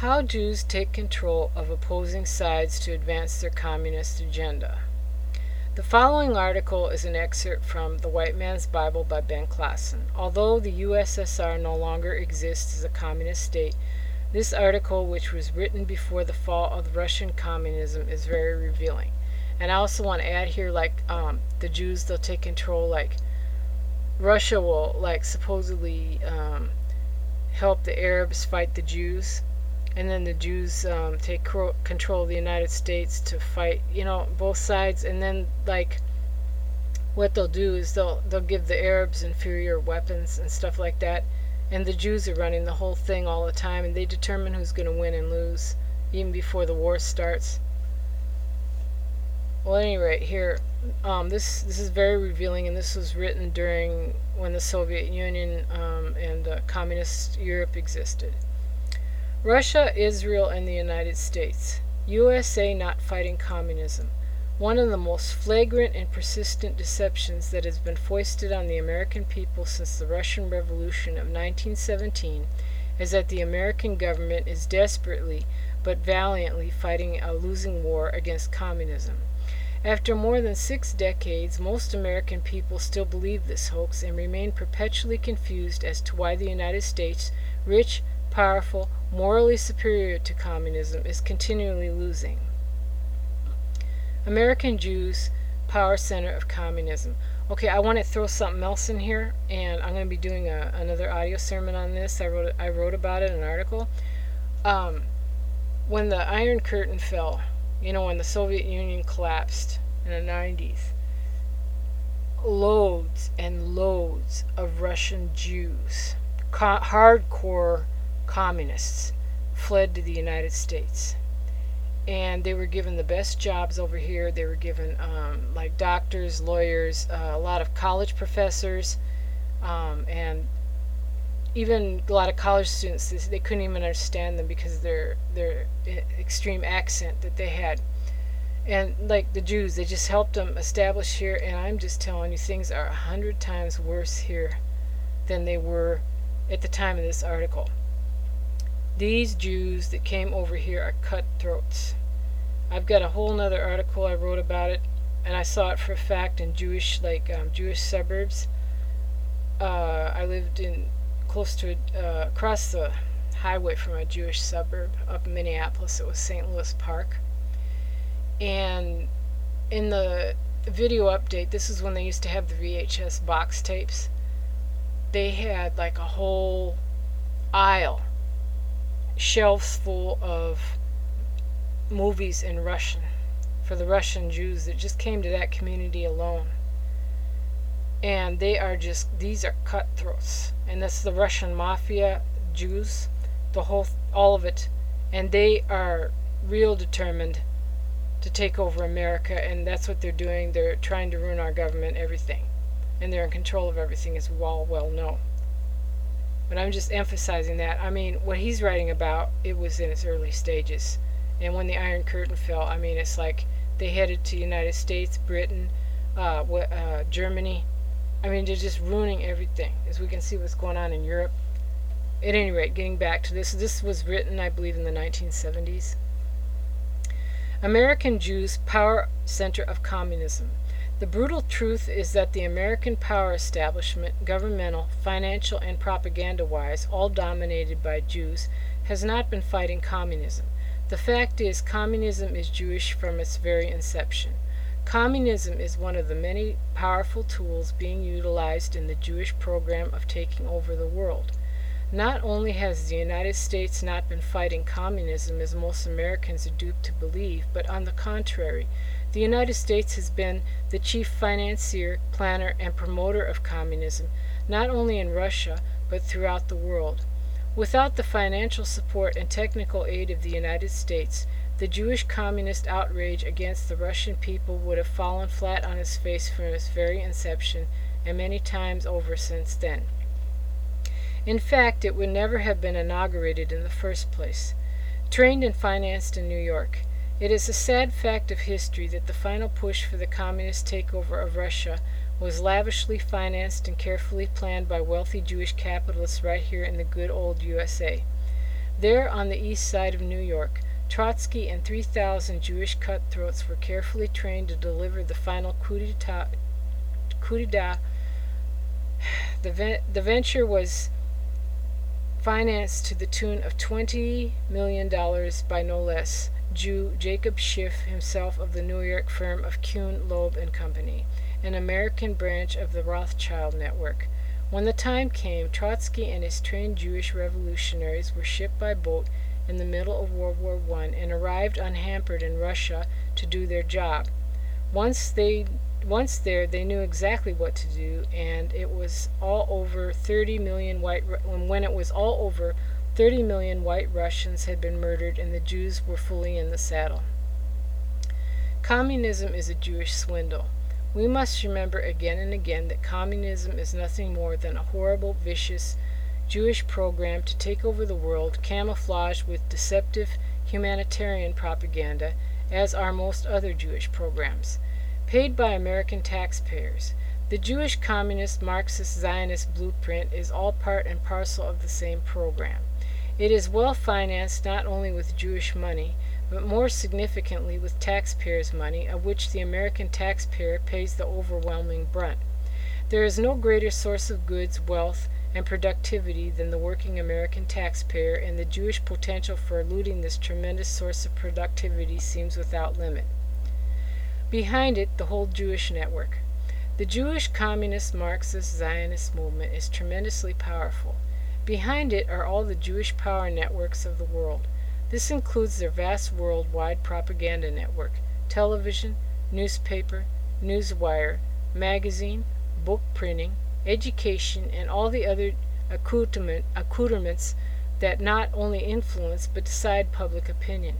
How Jews Take Control of Opposing Sides to Advance Their Communist Agenda. The following article is an excerpt from The White Man's Bible by Ben Klassen. Although the USSR no longer exists as a communist state, this article, which was written before the fall of Russian communism, is very revealing. And I also want to add here, the Jews, they'll take control, Russia will, supposedly help the Arabs fight the Jews. And then the Jews take control of the United States to fight, both sides. And then, what they'll do is they'll give the Arabs inferior weapons and stuff like that. And the Jews are running the whole thing all the time, and they determine who's going to win and lose, even before the war starts. Well, at any rate, here, this is very revealing, and this was written during when the Soviet Union and communist Europe existed. Russia, Israel, and the United States. USA not fighting communism. One of the most flagrant and persistent deceptions that has been foisted on the American people since the Russian Revolution of 1917 is that the American government is desperately but valiantly fighting a losing war against communism. After more than 6 decades, most American people still believe this hoax and remain perpetually confused as to why the United States, rich, powerful, morally superior to communism, is continually losing. American Jews, power center of communism. Okay, I want to throw something else in here, and I'm going to be doing another audio sermon on this. I wrote about it in an article. When the Iron Curtain fell, when the Soviet Union collapsed in the 90s, loads and loads of Russian Jews, hardcore communists, fled to the United States. And they were given the best jobs over here. They were given doctors, lawyers, a lot of college professors, and even a lot of college students. They couldn't even understand them because of their extreme accent that they had. And the Jews, they just helped them establish here. And I'm just telling you, things are 100 times worse here than they were at the time of this article. These Jews that came over here are cutthroats. I've got a whole nother article I wrote about it, and I saw it for a fact in Jewish suburbs. I lived in close to across the highway from a Jewish suburb up in Minneapolis. It was St. Louis Park. And in the video update, this is when they used to have the VHS box tapes. They had a whole aisle, shelves full of movies in Russian for the Russian Jews that just came to that community alone. And these are cutthroats. And that's the Russian mafia Jews, all of it. And they are real determined to take over America, and that's what they're doing. They're trying to ruin our government, everything. And they're in control of everything, as we all well know. But I'm just emphasizing that. What he's writing about, it was in its early stages. And when the Iron Curtain fell, it's like they headed to the United States, Britain, Germany. They're just ruining everything, as we can see what's going on in Europe. At any rate, getting back to this was written, I believe, in the 1970s. American Jews, power center of communism. The brutal truth is that the American power establishment, governmental, financial, and propaganda-wise, all dominated by Jews, has not been fighting communism. The fact is, communism is Jewish from its very inception. Communism is one of the many powerful tools being utilized in the Jewish program of taking over the world. Not only has the United States not been fighting communism as most Americans are duped to believe, but on the contrary, the United States has been the chief financier, planner, and promoter of communism, not only in Russia, but throughout the world. Without the financial support and technical aid of the United States, the Jewish communist outrage against the Russian people would have fallen flat on its face from its very inception, and many times over since then. In fact, it would never have been inaugurated in the first place. Trained and financed in New York, it is a sad fact of history that the final push for the communist takeover of Russia was lavishly financed and carefully planned by wealthy Jewish capitalists right here in the good old USA. There, on the east side of New York, Trotsky and 3,000 Jewish cutthroats were carefully trained to deliver the final coup d'etat. The venture was financed to the tune of $20 million by no less Jew Jacob Schiff, himself of the New York firm of Kuhn, Loeb and Company, an American branch of the Rothschild network. When the time came, Trotsky and his trained Jewish revolutionaries were shipped by boat in the middle of World War I and arrived unhampered in Russia to do their job. Once there, they knew exactly what to do, and it was all over 30 million when it was all over, 30 million white Russians had been murdered and the Jews were fully in the saddle. Communism is a Jewish swindle. We must remember again and again that communism is nothing more than a horrible, vicious Jewish program to take over the world, camouflaged with deceptive humanitarian propaganda, as are most other Jewish programs. Paid by American taxpayers, the Jewish Communist Marxist Zionist blueprint is all part and parcel of the same program. It is well financed not only with Jewish money, but more significantly with taxpayers' money, of which the American taxpayer pays the overwhelming brunt. There is no greater source of goods, wealth, and productivity than the working American taxpayer, and the Jewish potential for eluding this tremendous source of productivity seems without limit. Behind it, the whole Jewish network. The Jewish Communist Marxist Zionist movement is tremendously powerful. Behind it are all the Jewish power networks of the world. This includes their vast worldwide propaganda network, television, newspaper, newswire, magazine, book printing, education, and all the other accoutrements that not only influence but decide public opinion.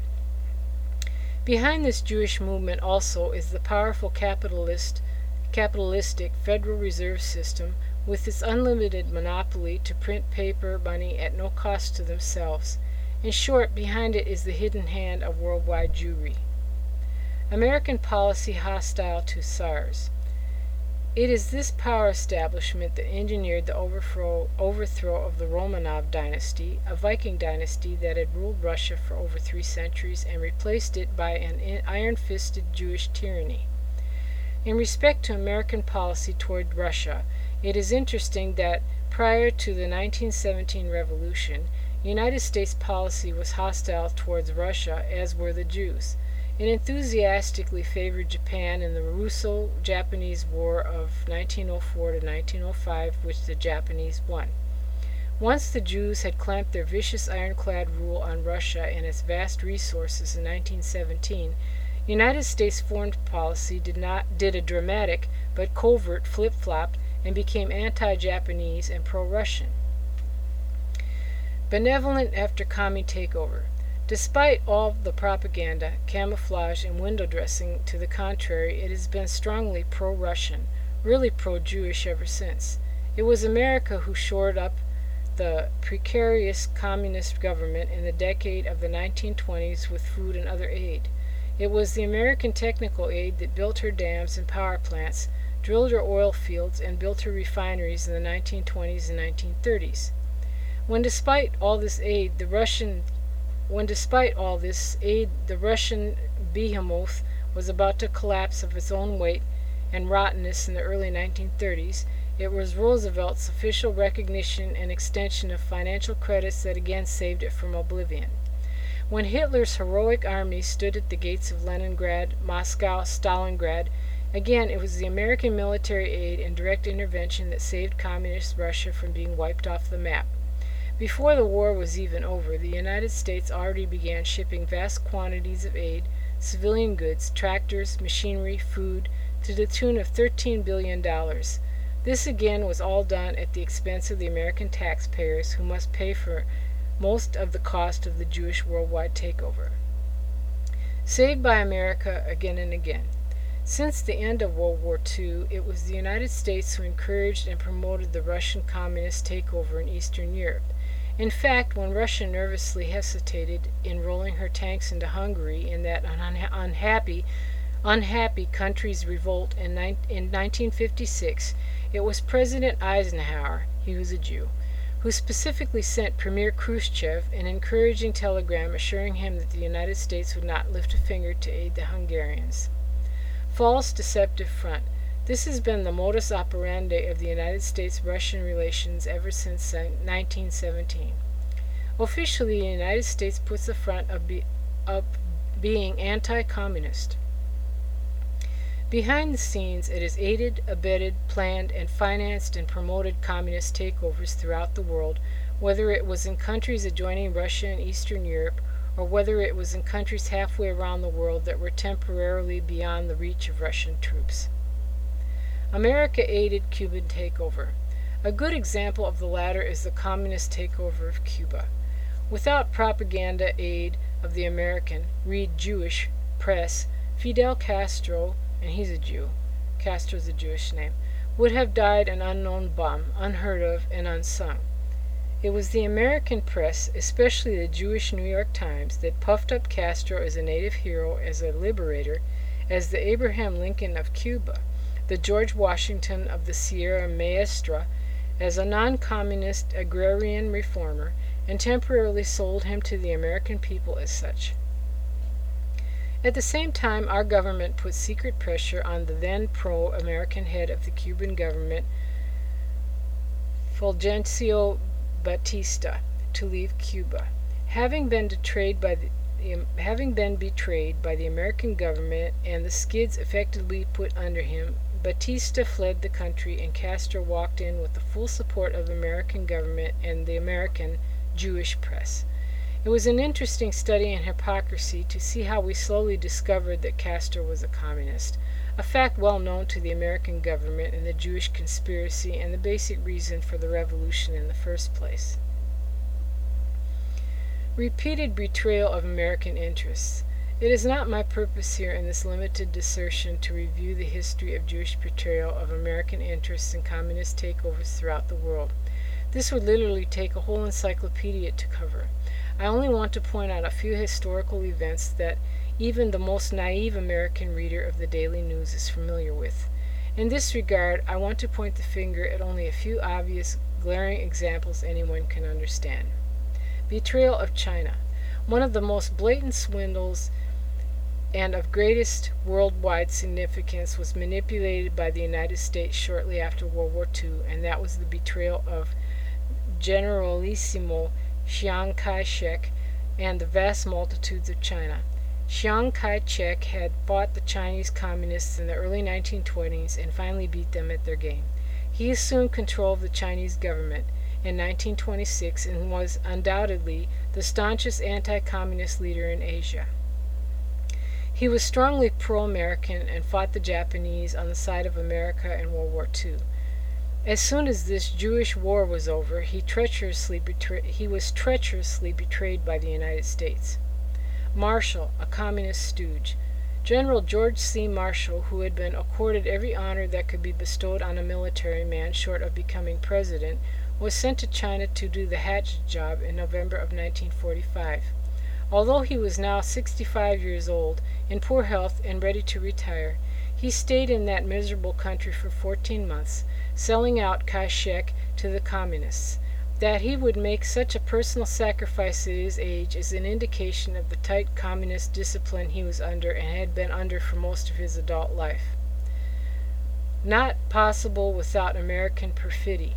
Behind this Jewish movement also is the powerful capitalistic Federal Reserve System with its unlimited monopoly to print paper money at no cost to themselves. In short, behind it is the hidden hand of worldwide Jewry. American policy hostile to SARS. It is this power establishment that engineered the overthrow of the Romanov dynasty, a Viking dynasty that had ruled Russia for over 3 centuries, and replaced it by an iron-fisted Jewish tyranny. In respect to American policy toward Russia, it is interesting that prior to the 1917 revolution, United States policy was hostile towards Russia, as were the Jews. It enthusiastically favored Japan in the Russo-Japanese War of 1904 to 1905, which the Japanese won. Once the Jews had clamped their vicious ironclad rule on Russia and its vast resources in 1917, United States foreign policy did a dramatic but covert flip-flop and became anti-Japanese and pro-Russian. Benevolent after commie takeover. Despite all the propaganda, camouflage, and window dressing to the contrary, it has been strongly pro-Russian, really pro-Jewish ever since. It was America who shored up the precarious communist government in the decade of the 1920s with food and other aid. It was the American technical aid that built her dams and power plants, drilled her oil fields, and built her refineries in the 1920s and 1930s. When despite all this aid, the Russian behemoth was about to collapse of its own weight and rottenness in the early 1930s, it was Roosevelt's official recognition and extension of financial credits that again saved it from oblivion. When Hitler's heroic army stood at the gates of Leningrad, Moscow, Stalingrad, again it was the American military aid and direct intervention that saved communist Russia from being wiped off the map. Before the war was even over, the United States already began shipping vast quantities of aid, civilian goods, tractors, machinery, food, to the tune of $13 billion. This again was all done at the expense of the American taxpayers, who must pay for most of the cost of the Jewish worldwide takeover. Saved by America again and again. Since the end of World War II, it was the United States who encouraged and promoted the Russian communist takeover in Eastern Europe. In fact, when Russia nervously hesitated in rolling her tanks into Hungary in that unhappy country's revolt in 1956, it was President Eisenhower, he was a Jew, who specifically sent Premier Khrushchev an encouraging telegram assuring him that the United States would not lift a finger to aid the Hungarians. False deceptive front. This has been the modus operandi of the United States-Russian relations ever since 1917. Officially, the United States puts the front of being anti-communist. Behind the scenes, it has aided, abetted, planned, and financed and promoted communist takeovers throughout the world, whether it was in countries adjoining Russia and Eastern Europe, or whether it was in countries halfway around the world that were temporarily beyond the reach of Russian troops. America aided Cuban takeover. A good example of the latter is the communist takeover of Cuba. Without propaganda aid of the American, read Jewish, press, Fidel Castro, and he's a Jew, Castro's a Jewish name, would have died an unknown bum, unheard of and unsung. It was the American press, especially the Jewish New York Times, that puffed up Castro as a native hero, as a liberator, as the Abraham Lincoln of Cuba, the George Washington of the Sierra Maestra, as a non-communist agrarian reformer, and temporarily sold him to the American people as such. At the same time, our government put secret pressure on the then pro-American head of the Cuban government, Fulgencio Batista, to leave Cuba. Having been betrayed by the American government and the skids effectively put under him, Batista fled the country and Castro walked in with the full support of the American government and the American Jewish press. It was an interesting study in hypocrisy to see how we slowly discovered that Castro was a communist, a fact well known to the American government and the Jewish conspiracy and the basic reason for the revolution in the first place. Repeated betrayal of American interests. It is not my purpose here in this limited dissertation to review the history of Jewish betrayal of American interests in communist takeovers throughout the world. This would literally take a whole encyclopedia to cover. I only want to point out a few historical events that even the most naive American reader of the Daily News is familiar with. In this regard, I want to point the finger at only a few obvious, glaring examples anyone can understand. Betrayal of China. One of the most blatant swindles and of greatest worldwide significance was manipulated by the United States shortly after World War II, and that was the betrayal of Generalissimo Chiang Kai-shek and the vast multitudes of China. Chiang Kai-shek had fought the Chinese communists in the early 1920s and finally beat them at their game. He assumed control of the Chinese government in 1926 and was undoubtedly the staunchest anti-communist leader in Asia. He was strongly pro-American and fought the Japanese on the side of America in World War II. As soon as this Jewish war was over, he was treacherously betrayed by the United States. Marshall, a communist stooge. General George C. Marshall, who had been accorded every honor that could be bestowed on a military man short of becoming president, was sent to China to do the hatchet job in November of 1945. Although he was now 65 years old, in poor health and ready to retire, he stayed in that miserable country for 14 months, selling out Kai-shek to the communists. That he would make such a personal sacrifice at his age is an indication of the tight communist discipline he was under and had been under for most of his adult life. Not possible without American perfidy.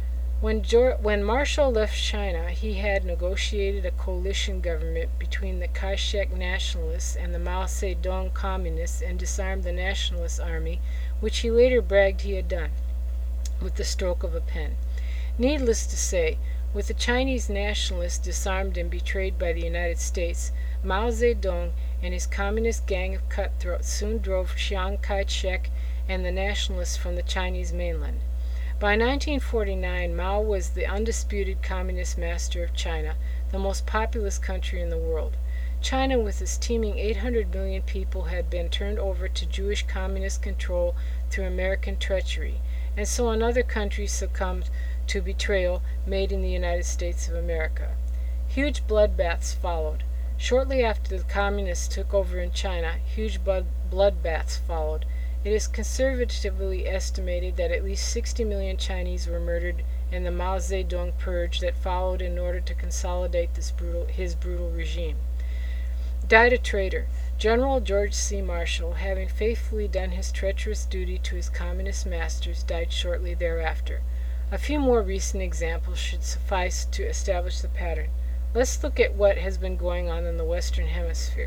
When Marshall left China, he had negotiated a coalition government between the Kai-shek nationalists and the Mao Zedong communists and disarmed the nationalist army, which he later bragged he had done with the stroke of a pen. Needless to say, with the Chinese nationalists disarmed and betrayed by the United States, Mao Zedong and his communist gang of cutthroats soon drove Chiang Kai-shek and the nationalists from the Chinese mainland. By 1949, Mao was the undisputed communist master of China, the most populous country in the world. China, with its teeming 800 million people, had been turned over to Jewish communist control through American treachery, and so another country succumbed to betrayal made in the United States of America. Huge bloodbaths followed. Shortly after the communists took over in China, huge bloodbaths followed. It is conservatively estimated that at least 60 million Chinese were murdered and the Mao Zedong purge that followed in order to consolidate his brutal regime. Died a traitor. General George C. Marshall, having faithfully done his treacherous duty to his communist masters, died shortly thereafter. A few more recent examples should suffice to establish the pattern. Let's look at what has been going on in the Western Hemisphere.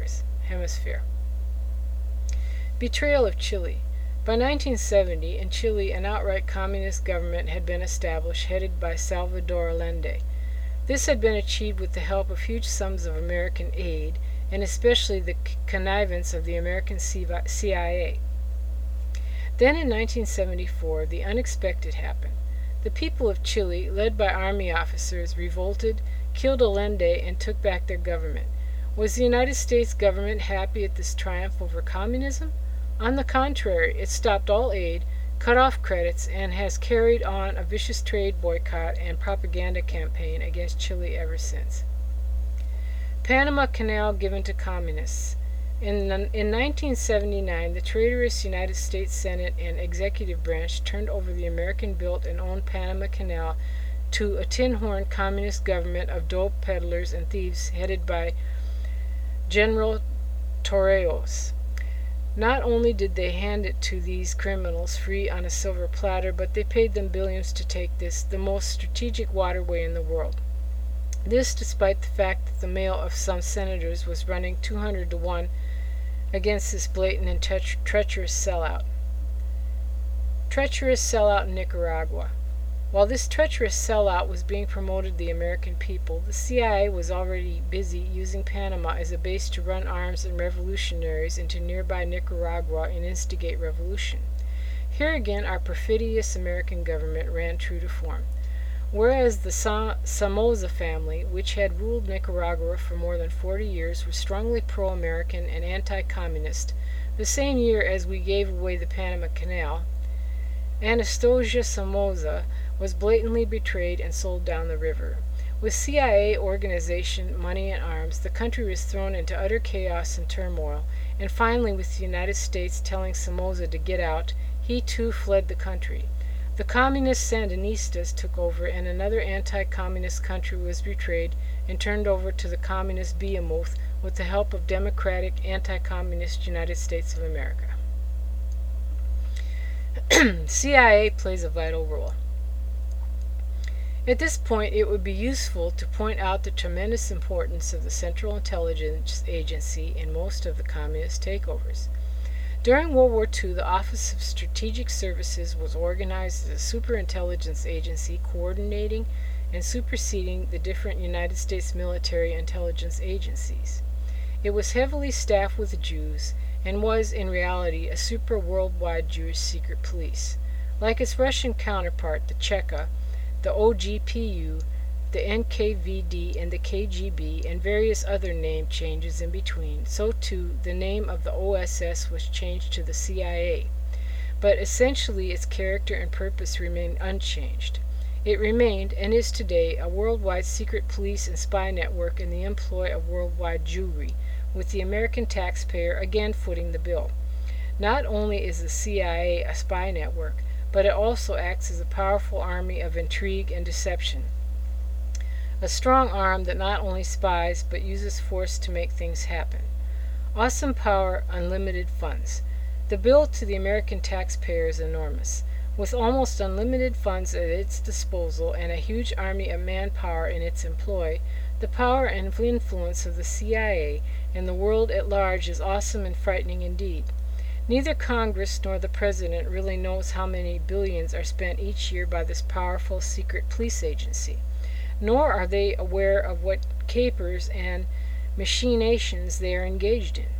Betrayal of Chile. By 1970, in Chile, an outright communist government had been established, headed by Salvador Allende. This had been achieved with the help of huge sums of American aid, and especially the connivance of the American CIA. Then in 1974, the unexpected happened. The people of Chile, led by army officers, revolted, killed Allende, and took back their government. Was the United States government happy at this triumph over communism? On the contrary, it stopped all aid, cut off credits, and has carried on a vicious trade boycott and propaganda campaign against Chile ever since. Panama Canal given to communists. In 1979, the traitorous United States Senate and executive branch turned over the American-built and owned Panama Canal to a tin-horn communist government of dope peddlers and thieves headed by General Torrijos. Not only did they hand it to these criminals free on a silver platter, but they paid them billions to take this, the most strategic waterway in the world. This despite the fact that the mail of some senators was running 200 to 1 against this blatant and treacherous sellout. Treacherous sellout in Nicaragua. While this treacherous sellout was being promoted to the American people, the CIA was already busy using Panama as a base to run arms and revolutionaries into nearby Nicaragua and instigate revolution. Here again our perfidious American government ran true to form. Whereas the Somoza family, which had ruled Nicaragua for more than 40 years, was strongly pro-American and anti-communist, the same year as we gave away the Panama Canal, Anastasia Somoza was blatantly betrayed and sold down the river. With CIA organization, money, and arms, the country was thrown into utter chaos and turmoil, and finally, with the United States telling Somoza to get out, he too fled the country. The communist Sandinistas took over, and another anti-communist country was betrayed and turned over to the communist behemoth with the help of democratic, anti-communist United States of America. CIA plays a vital role. At this point, it would be useful to point out the tremendous importance of the Central Intelligence Agency in most of the communist takeovers. During World War II, the Office of Strategic Services was organized as a superintelligence agency coordinating and superseding the different United States military intelligence agencies. It was heavily staffed with Jews and was, in reality, a super-worldwide Jewish secret police. Like its Russian counterpart, the Cheka, the OGPU, the NKVD, and the KGB, and various other name changes in between, so too the name of the OSS was changed to the CIA. But essentially its character and purpose remained unchanged. It remained, and is today, a worldwide secret police and spy network in the employ of worldwide Jewry, with the American taxpayer again footing the bill. Not only is the CIA a spy network, but it also acts as a powerful army of intrigue and deception. A strong arm that not only spies, but uses force to make things happen. Awesome power, unlimited funds. The bill to the American taxpayer is enormous. With almost unlimited funds at its disposal and a huge army of manpower in its employ, the power and influence of the CIA and the world at large is awesome and frightening indeed. Neither Congress nor the President really knows how many billions are spent each year by this powerful secret police agency, nor are they aware of what capers and machinations they are engaged in.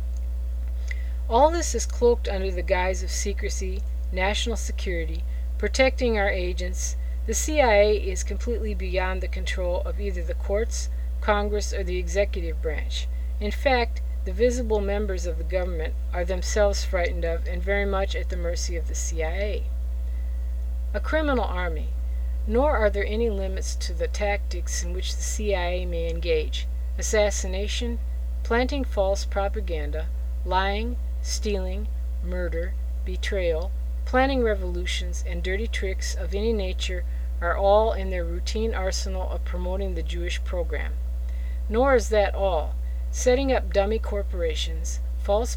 All this is cloaked under the guise of secrecy, national security, protecting our agents. The CIA is completely beyond the control of either the courts, Congress, or the executive branch. In fact, the visible members of the government are themselves frightened of and very much at the mercy of the CIA. A criminal army. Nor are there any limits to the tactics in which the CIA may engage: assassination, planting false propaganda, lying, stealing, murder, betrayal, planning revolutions, and dirty tricks of any nature are all in their routine arsenal of promoting the Jewish program. Nor is that all. Setting up dummy corporations, false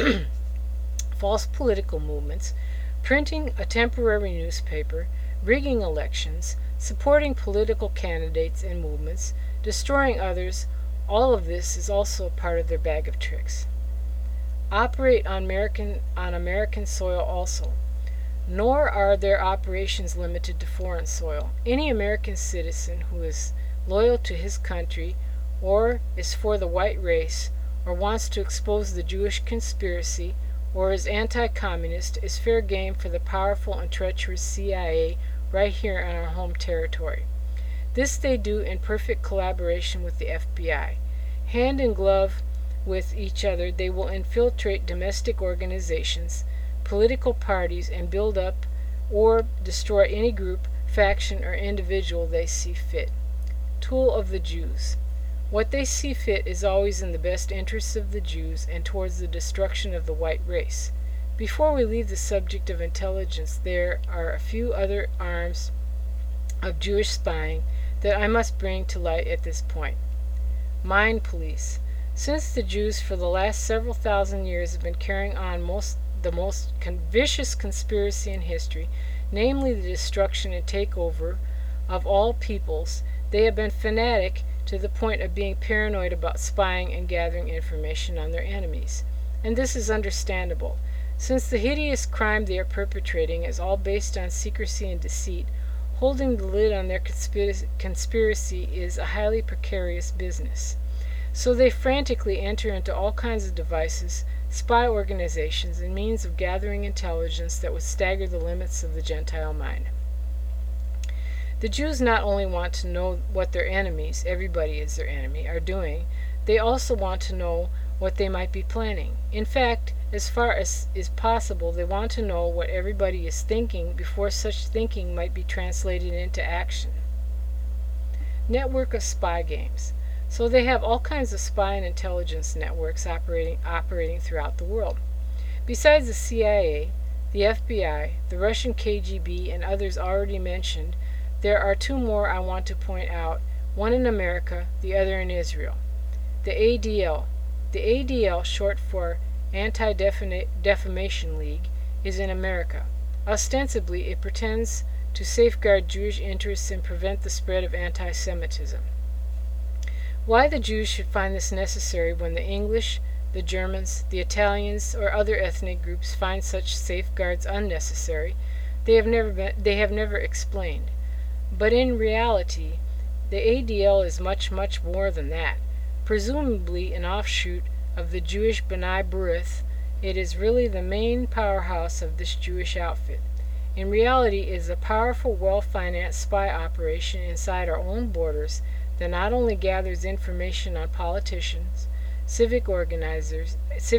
political movements, printing a temporary newspaper, rigging elections, supporting political candidates and movements, destroying others, all of this is also part of their bag of tricks. Operate on American soil also. Nor are their operations limited to foreign soil. Any American citizen who is loyal to his country or is for the white race or wants to expose the Jewish conspiracy or is anti-communist is fair game for the powerful and treacherous CIA right here on our home territory. This they do in perfect collaboration with the FBI. Hand in glove with each other, they will infiltrate domestic organizations, political parties, and build up or destroy any group, faction, or individual they see fit. Tool of the Jews. What they see fit is always in the best interests of the Jews and towards the destruction of the white race. Before we leave the subject of intelligence, there are a few other arms of Jewish spying that I must bring to light at this point. Mind police. Since the Jews for the last several thousand years have been carrying on the most vicious conspiracy in history, namely the destruction and takeover of all peoples, they have been fanatic to the point of being paranoid about spying and gathering information on their enemies. And this is understandable. Since the hideous crime they are perpetrating is all based on secrecy and deceit, holding the lid on their conspiracy is a highly precarious business. So they frantically enter into all kinds of devices, spy organizations, and means of gathering intelligence that would stagger the limits of the Gentile mind. The Jews not only want to know what their enemies, everybody is their enemy, are doing, they also want to know what they might be planning. In fact, as far as is possible, they want to know what everybody is thinking before such thinking might be translated into action. Network of spy games. So they have all kinds of spy and intelligence networks operating throughout the world. Besides the CIA, the FBI, the Russian KGB, and others already mentioned, there are two more I want to point out, one in America, the other in Israel. The ADL. The ADL, short for Anti-Defamation League, is in America. Ostensibly, it pretends to safeguard Jewish interests and prevent the spread of anti-Semitism. Why the Jews should find this necessary when the English, the Germans, the Italians, or other ethnic groups find such safeguards unnecessary, they have never explained. But in reality, the ADL is much, much more than that. Presumably an offshoot of the Jewish B'nai B'rith, it is really the main powerhouse of this Jewish outfit. In reality, it is a powerful, well-financed spy operation inside our own borders that not only gathers information on politicians, civic organizations,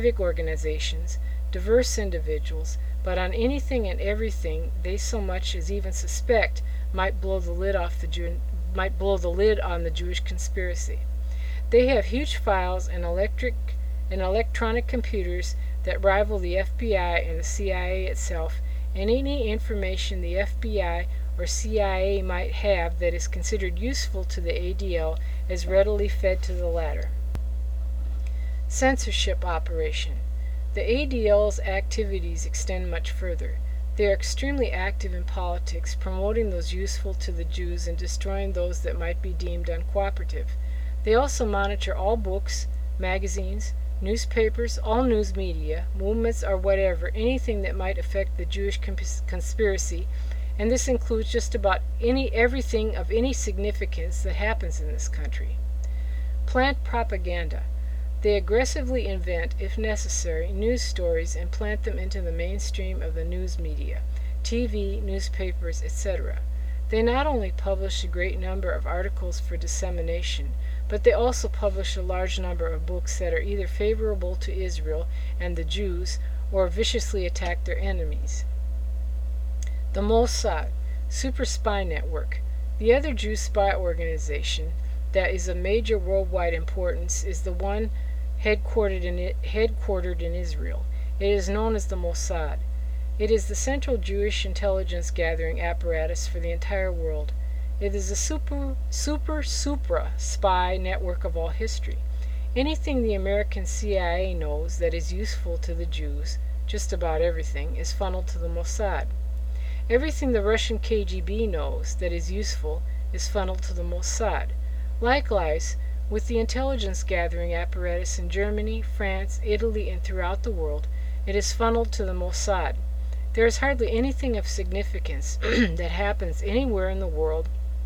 diverse individuals, but on anything and everything they so much as even suspect might blow the lid on the Jewish conspiracy. They have huge files and electronic computers that rival the FBI and the CIA itself, and any information the FBI or CIA might have that is considered useful to the ADL is readily fed to the latter. Censorship operation. The ADL's activities extend much further. They are extremely active in politics, promoting those useful to the Jews and destroying those that might be deemed uncooperative. They also monitor all books, magazines, newspapers, all news media, movements, or whatever, anything that might affect the Jewish conspiracy, and this includes just about everything of any significance that happens in this country. Plant propaganda. They aggressively invent, if necessary, news stories and plant them into the mainstream of the news media, TV, newspapers, etc. They not only publish a great number of articles for dissemination, but they also publish a large number of books that are either favorable to Israel and the Jews or viciously attack their enemies. The Mossad, super spy network. The other Jew spy organization that is of major worldwide importance is the one headquartered in Israel. It is known as the Mossad. It is the central Jewish intelligence gathering apparatus for the entire world. It is a supra spy network of all history. Anything the American CIA knows that is useful to the Jews, just about everything, is funneled to the Mossad. Everything the Russian KGB knows that is useful is funneled to the Mossad. Likewise, with the intelligence gathering apparatus in Germany, France, Italy, and throughout the world, it is funneled to the Mossad. There is hardly anything of significance that happens anywhere in the world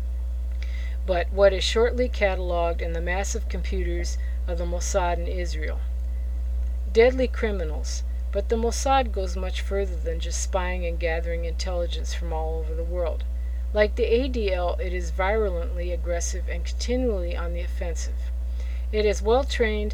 but what is shortly catalogued in the massive computers of the Mossad in Israel. Deadly criminals, but the Mossad goes much further than just spying and gathering intelligence from all over the world. Like the ADL, it is virulently aggressive and continually on the offensive. It has well-trained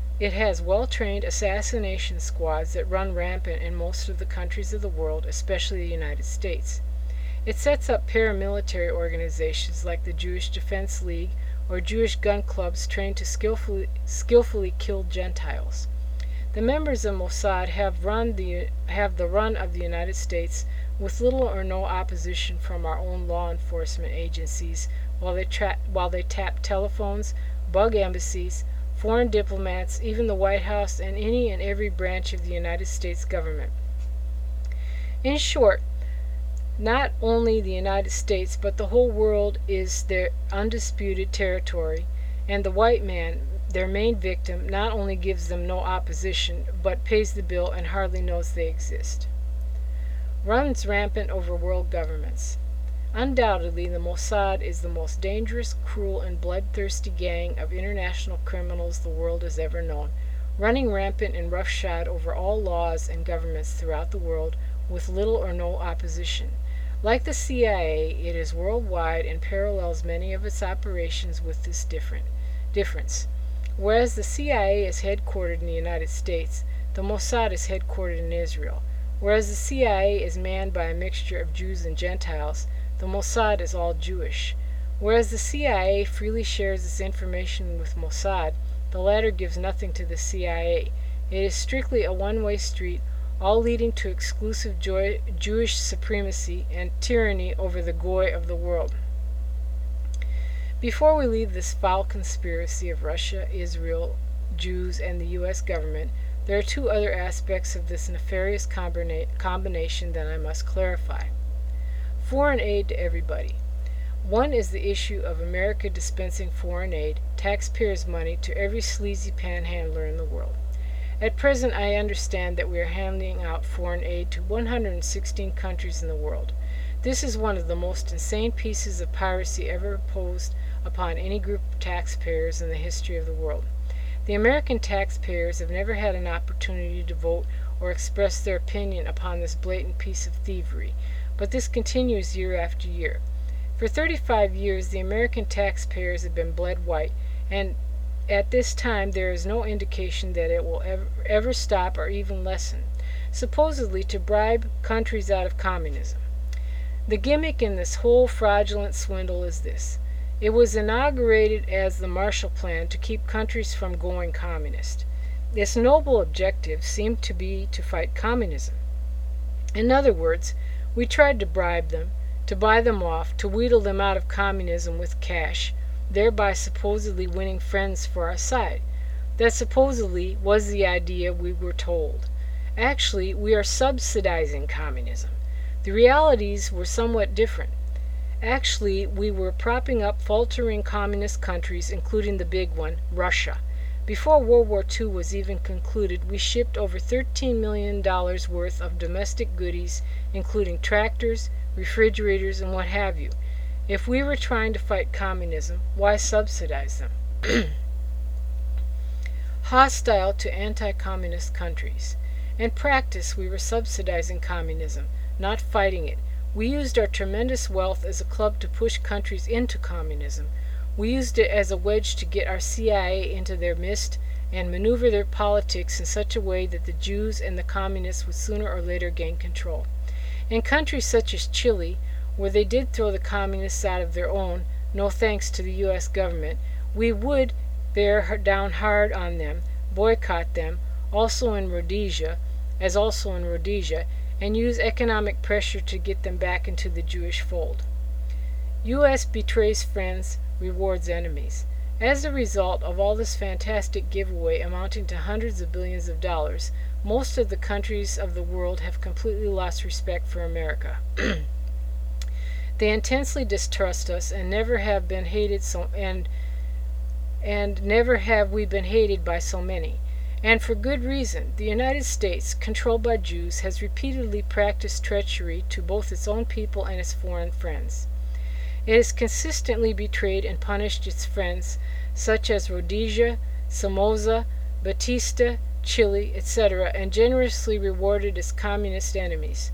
assassination squads that run rampant in most of the countries of the world, especially the United States. It sets up paramilitary organizations like the Jewish Defense League or Jewish gun clubs trained to skillfully kill Gentiles. The members of Mossad have the run of the United States with little or no opposition from our own law enforcement agencies while they tap telephones, bug embassies, foreign diplomats, even the White House, and any and every branch of the United States government. In short, not only the United States but the whole world is their undisputed territory, and the white man, their main victim, not only gives them no opposition but pays the bill and hardly knows they exist. Runs rampant over world governments. Undoubtedly, the Mossad is the most dangerous, cruel, and bloodthirsty gang of international criminals the world has ever known, running rampant and roughshod over all laws and governments throughout the world with little or no opposition. Like the CIA, it is worldwide and parallels many of its operations with this difference. Whereas the CIA is headquartered in the United States, the Mossad is headquartered in Israel. Whereas the CIA is manned by a mixture of Jews and Gentiles, the Mossad is all Jewish. Whereas the CIA freely shares its information with Mossad, the latter gives nothing to the CIA. It is strictly a one-way street, all leading to exclusive Jewish supremacy and tyranny over the Goy of the world. Before we leave this foul conspiracy of Russia, Israel, Jews, and the U.S. government, there are two other aspects of this nefarious combination that I must clarify. Foreign aid to everybody. One is the issue of America dispensing foreign aid, taxpayers' money, to every sleazy panhandler in the world. At present, I understand that we are handing out foreign aid to 116 countries in the world. This is one of the most insane pieces of piracy ever imposed upon any group of taxpayers in the history of the world. The American taxpayers have never had an opportunity to vote or express their opinion upon this blatant piece of thievery, but this continues year after year. For 35 years, the American taxpayers have been bled white, and at this time there is no indication that it will ever stop or even lessen, supposedly to bribe countries out of communism. The gimmick in this whole fraudulent swindle is this. It was inaugurated as the Marshall Plan to keep countries from going communist. Its noble objective seemed to be to fight communism. In other words, we tried to bribe them, to buy them off, to wheedle them out of communism with cash, thereby supposedly winning friends for our side. That supposedly was the idea, we were told. Actually, we are subsidizing communism. The realities were somewhat different. Actually, we were propping up faltering communist countries, including the big one, Russia. Before World War II was even concluded, we shipped over $13 million worth of domestic goodies, including tractors, refrigerators, and what have you. If we were trying to fight communism, why subsidize them? Hostile to anti-communist countries. In practice, we were subsidizing communism, not fighting it. We used our tremendous wealth as a club to push countries into communism. We used it as a wedge to get our CIA into their midst and maneuver their politics in such a way that the Jews and the communists would sooner or later gain control. In countries such as Chile, where they did throw the communists out of their own, no thanks to the U.S. government, we would bear down hard on them, boycott them, also in Rhodesia, and use economic pressure to get them back into the Jewish fold. U.S. betrays friends, rewards enemies. As a result of all this fantastic giveaway amounting to hundreds of billions of dollars, most of the countries of the world have completely lost respect for America. They intensely distrust us and never have been hated and never have we been hated by so many. And for good reason. The United States, controlled by Jews, has repeatedly practiced treachery to both its own people and its foreign friends. It has consistently betrayed and punished its friends, such as Rhodesia, Somoza, Batista, Chile, etc., and generously rewarded its communist enemies.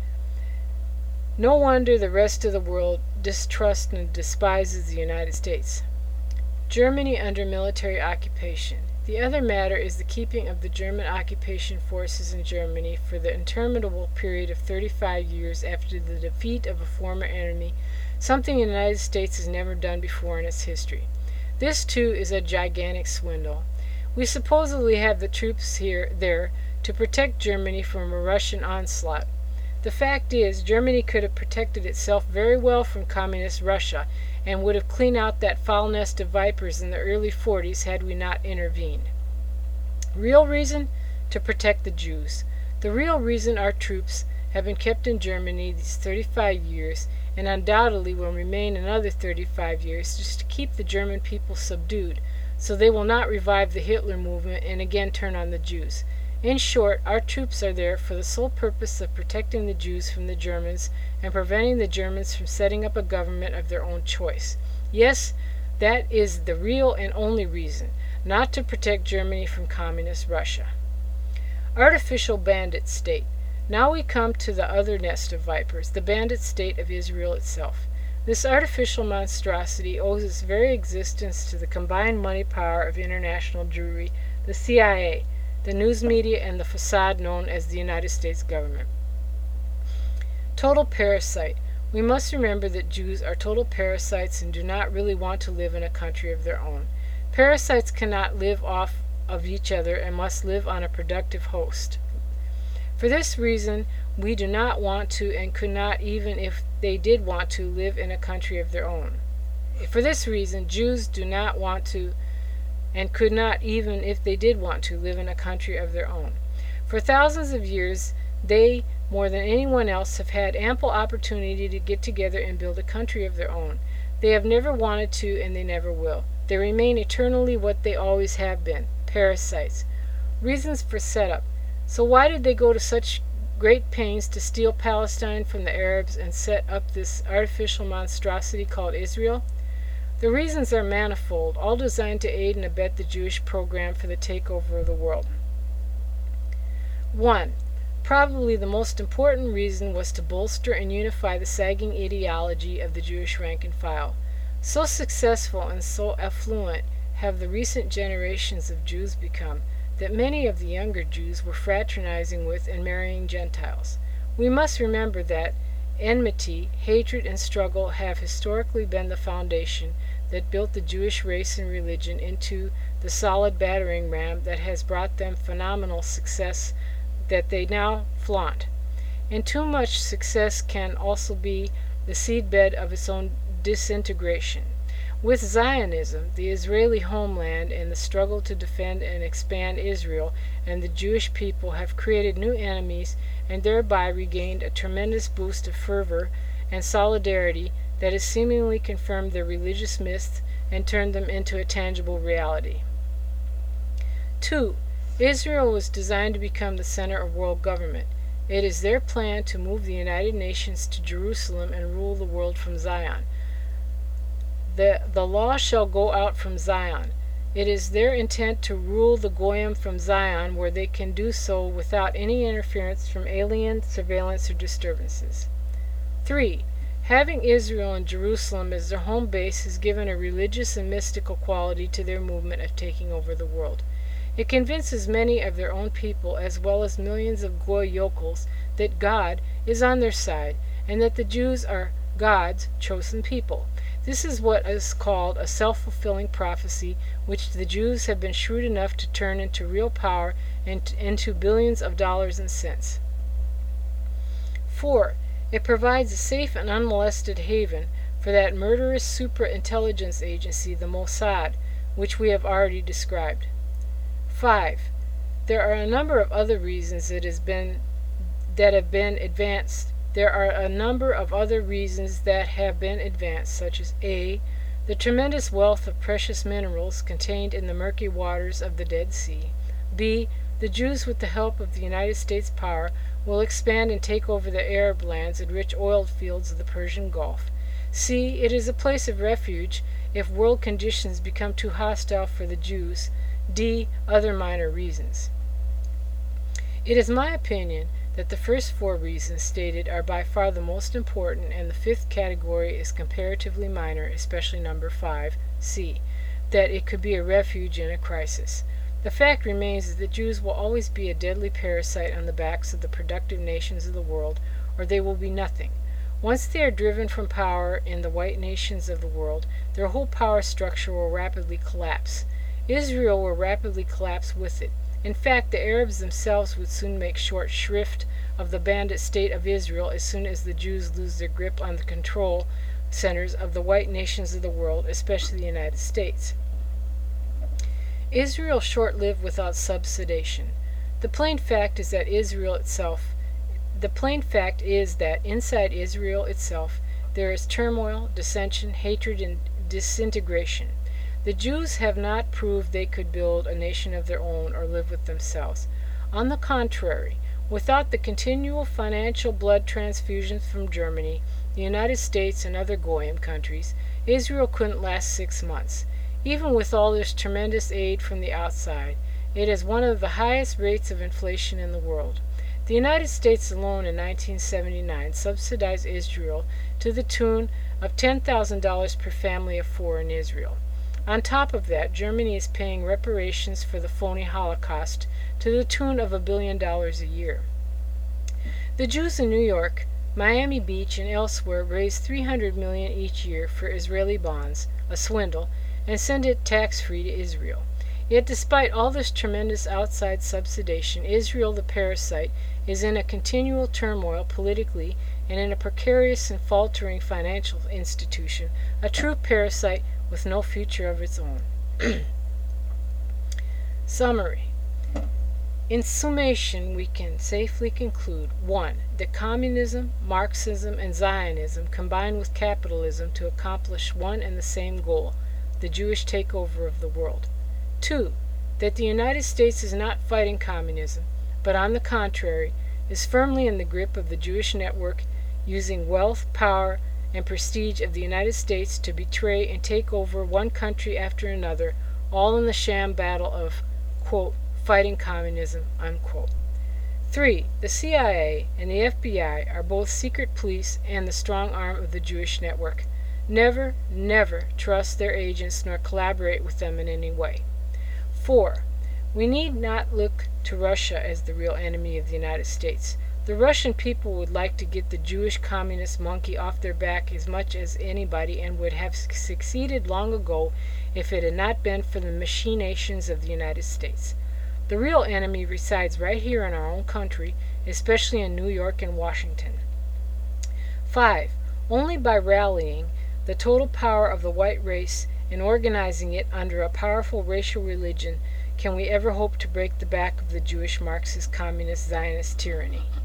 No wonder the rest of the world distrusts and despises the United States. Germany under military occupation. The other matter is the keeping of the German occupation forces in Germany for the interminable period of 35 years after the defeat of a former enemy, something the United States has never done before in its history. This, too, is a gigantic swindle. We supposedly have the troops there to protect Germany from a Russian onslaught. The fact is, Germany could have protected itself very well from communist Russia, and would have cleaned out that foul nest of vipers in the early 40s had we not intervened. Real reason? To protect the Jews. The real reason our troops have been kept in Germany these 35 years, and undoubtedly will remain another 35 years, just to keep the German people subdued, so they will not revive the Hitler movement and again turn on the Jews. In short, our troops are there for the sole purpose of protecting the Jews from the Germans and preventing the Germans from setting up a government of their own choice. Yes, that is the real and only reason, not to protect Germany from communist Russia. Artificial bandit state. Now we come to the other nest of vipers, the bandit state of Israel itself. This artificial monstrosity owes its very existence to the combined money power of international Jewry, the CIA, the news media, and the facade known as the United States government. Total parasite. We must remember that Jews are total parasites and do not really want to live in a country of their own. Parasites cannot live off of each other and must live on a productive host. For this reason, we do not want to and could not, even if they did want to, live in a country of their own. For this reason, Jews do not want to and could not, even if they did want to, live in a country of their own. For thousands of years, they, more than anyone else, have had ample opportunity to get together and build a country of their own. They have never wanted to, and they never will. They remain eternally what they always have been, parasites. Reasons for setup. So why did they go to such great pains to steal Palestine from the Arabs and set up this artificial monstrosity called Israel? The reasons are manifold, all designed to aid and abet the Jewish program for the takeover of the world. 1. Probably the most important reason was to bolster and unify the sagging ideology of the Jewish rank and file. So successful and so affluent have the recent generations of Jews become that many of the younger Jews were fraternizing with and marrying Gentiles. We must remember that enmity, hatred, and struggle have historically been the foundation that built the Jewish race and religion into the solid battering ram that has brought them phenomenal success that they now flaunt. And too much success can also be the seedbed of its own disintegration. With Zionism, the Israeli homeland, and the struggle to defend and expand Israel and the Jewish people have created new enemies and thereby regained a tremendous boost of fervor and solidarity that has seemingly confirmed their religious myths and turned them into a tangible reality. 2. Israel was designed to become the center of world government. It is their plan to move the United Nations to Jerusalem and rule the world from Zion. The law shall go out from Zion. It is their intent to rule the Goyim from Zion, where they can do so without any interference from alien surveillance or disturbances. 3. Having Israel and Jerusalem as their home base has given a religious and mystical quality to their movement of taking over the world. It convinces many of their own people, as well as millions of Goy yokels, that God is on their side, and that the Jews are God's chosen people. This is what is called a self-fulfilling prophecy, which the Jews have been shrewd enough to turn into real power and into billions of dollars and cents. 4. It provides a safe and unmolested haven for that murderous supra-intelligence agency, the Mossad, which we have already described. 5. There are a number of other reasons that have been advanced. There are a number of other reasons that have been advanced, such as A. The tremendous wealth of precious minerals contained in the murky waters of the Dead Sea. B. The Jews, with the help of the United States power, will expand and take over the Arab lands and rich oil fields of the Persian Gulf. C. It is a place of refuge if world conditions become too hostile for the Jews. D. Other minor reasons. It is my opinion that the first 4 reasons stated are by far the most important, and the 5th category is comparatively minor, especially number 5, C, that it could be a refuge in a crisis. The fact remains that Jews will always be a deadly parasite on the backs of the productive nations of the world, or they will be nothing. Once they are driven from power in the white nations of the world, their whole power structure will rapidly collapse. Israel will rapidly collapse with it. In fact, the Arabs themselves would soon make short shrift of the bandit state of Israel as soon as the Jews lose their grip on the control centers of the white nations of the world, especially the United States. Israel short-lived without subsidization. The plain fact is that inside Israel itself there is turmoil, dissension, hatred, and disintegration. The Jews have not proved they could build a nation of their own or live with themselves. On the contrary, without the continual financial blood transfusions from Germany, the United States, and other Goyim countries, Israel couldn't last 6 months. Even with all this tremendous aid from the outside, it has one of the highest rates of inflation in the world. The United States alone in 1979 subsidized Israel to the tune of $10,000 per family of 4 in Israel. On top of that, Germany is paying reparations for the phony Holocaust to the tune of $1 billion a year. The Jews in New York, Miami Beach, and elsewhere raise $300 million each year for Israeli bonds, a swindle, and send it tax-free to Israel. Yet despite all this tremendous outside subsidization, Israel, the parasite, is in a continual turmoil politically and in a precarious and faltering financial institution, a true parasite with no future of its own. Summary. In summation, we can safely conclude: 1. That communism, Marxism, and Zionism combine with capitalism to accomplish one and the same goal, the Jewish takeover of the world. 2. That the United States is not fighting communism, but on the contrary, is firmly in the grip of the Jewish network, using wealth, power, and prestige of the United States to betray and take over one country after another, all in the sham battle of, quote, fighting communism, unquote. 3. The CIA and the FBI are both secret police and the strong arm of the Jewish network. Never, never trust their agents nor collaborate with them in any way. 4. We need not look to Russia as the real enemy of the United States. The Russian people would like to get the Jewish communist monkey off their back as much as anybody, and would have succeeded long ago if it had not been for the machinations of the United States. The real enemy resides right here in our own country, especially in New York and Washington. 5. Only by rallying the total power of the white race and organizing it under a powerful racial religion can we ever hope to break the back of the Jewish Marxist Communist Zionist tyranny.